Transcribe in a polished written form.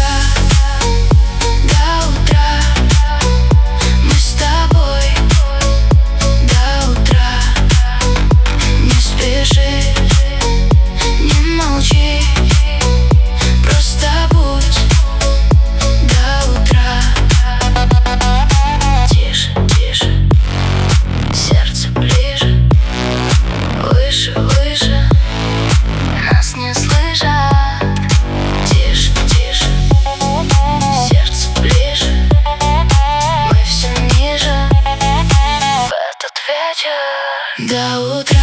до утра мы с тобой, до утра. Не спеши, не молчи, просто будь до утра. Тише, тише, сердце ближе, выше, выше, нас не слышат. Тише, тише, сердце ближе, мы все ниже в этот вечер до утра.